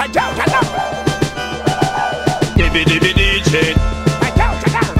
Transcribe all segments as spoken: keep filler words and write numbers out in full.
Watch out, watch out. Dibby dibby D J. Watch out, watch out.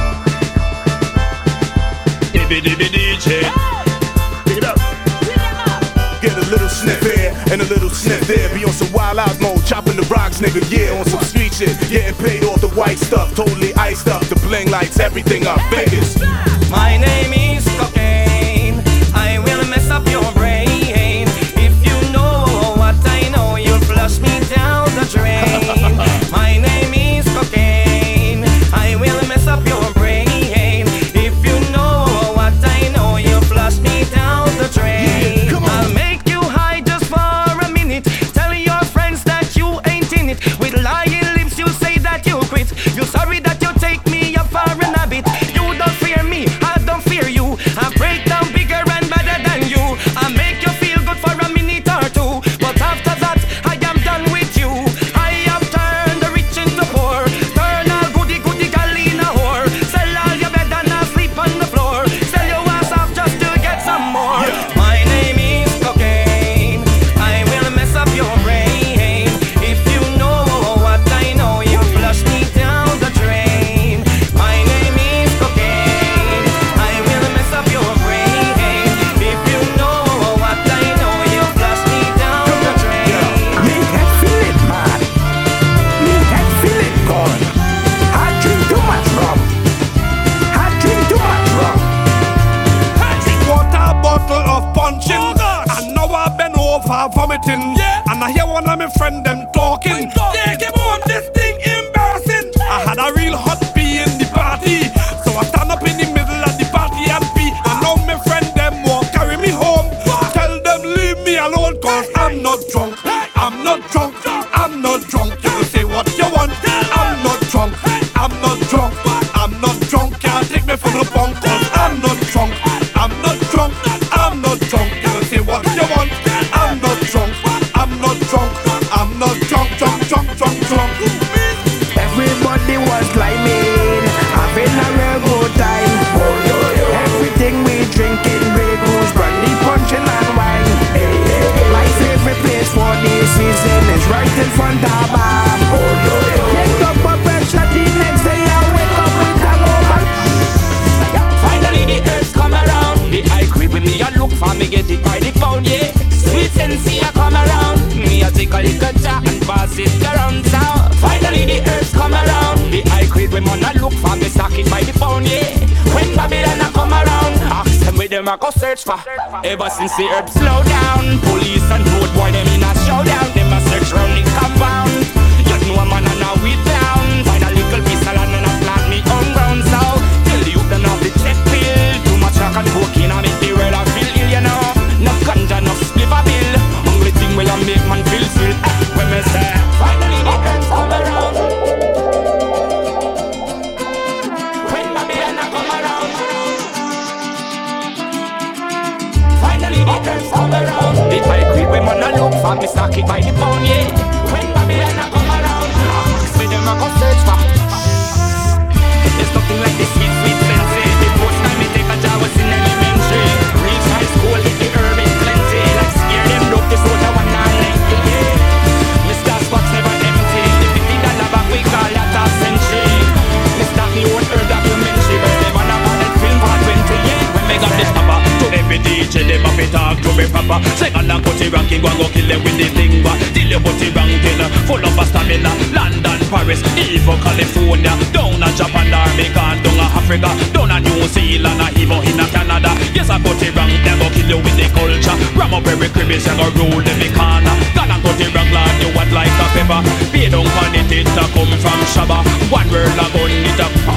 Dibby dibby D J. Pick it up. Get a little sniff here and a little sniff there. Be on some wild out mode, chopping the rocks, nigga, yeah. On some street shit, getting paid off the white stuff. Totally iced up, the bling lights everything up. Vegas. My name is cocaine. I will mess up your brain. If you know what I know, you'll flush me down the drain. My name is cocaine. I will mess up your brain. If you know what I know, you'll flush me down the drain. I'll make you high just for a minute. Tell your friends that you ain't in it. With lying lips, you say that you quit. You're sorry that you take me up for an habit. You don't fear me, I don't fear you. I break down bigger and better than you. I make you feel good for a minute or two, but after that, I am done with you. I have turned the rich into poor. Turn a goody goody gal in a whore. Sell all your bed and I'll sleep on the floor. Sell your ass off just to get some more. My name is cocaine. I will mess up your brain. If you know what I know, you flush me down the drain. My name is cocaine. I will mess up your brain. If you know what I know, you flush me down the drain. Me head feel it mad. Me head feel it gone. I drink too much rum. I drink too much rum. Water bottle of punching, and now I been over vomiting. And I hear one of my friend them talking. Yeah, come on, this thing embarrassing. I had a real hot pee in the party, so I stand up in the middle of the party and pee. And now my friend them won't carry me home. Tell them leave me alone, cause I'm not drunk. I'm not drunk. I'm not drunk. You can say what you want. I'm not drunk. I'm not drunk. I'm not drunk. Can't take me for the punk, cause I'm not drunk. I'm not drunk. I'm not drunk. You can say what you want. I'm not drunk. I'm not drunk. I'm not drunk. Drunk, drunk, drunk, drunk. Everybody was climbing, having a real good time. Everything we drinking, Grey Goose, brandy, punching and wine. My favorite place for this season is right in front of bar. Pick up a pressure the next day I wake up with a over. Finally the earth come around. The high creep with me and look for me, get it by the pound, yeah. Sweet sensei I come around. Me I take a little jar and pass it around town. Finally the earth come around. The high creep with man and look for me, stack it by the pound, yeah. When Babylon I come around, ask them where them I go search for. Ever since the earth slow down, police and road boy them in a showdown. Them a search round the compound. You know a man and a weed down. Find a little piece of land and a plant me on ground. So tell the youth them have the check pill. Too much rock and cocaine and make the world a feel ill, you know. No ganja, no split a bill. Only thing will a make man feel still. When me say finally the earth come around. When Babylon a come around. Finally the earth come around. The high creep when man a look for me, stack it by the pound, yeah. When Babylon a come around, ask me them a go search for. There's nothing like this sweet, sweet sensei. The first time me take a job was in elementary. Reach high school, hit the herb in plenty. Like scare them, look this water one and ninety, yeah. Mister Spock's never empty. The fifty dollar bag we call that a century. Mister me own herb documentary. But they wanna want that film for twenty, yeah. When me got this papa, to every D J them up it talk to me proper. Second and cut it ranking, go and go kill them with the thing. But till you put it ranking, full of a stamina. London, Paris, even California. Down a Japan, Jamaica, down a Africa. Down a New Zealand, even in a Canada. Yes, I cut it wrong, them go kill you with the culture. Ram up every crevice and go roll them in corner. Gonna cut it wrong, lad, you what like a pepper. Pay down on it, it a come from Shabba. One word a gun, it a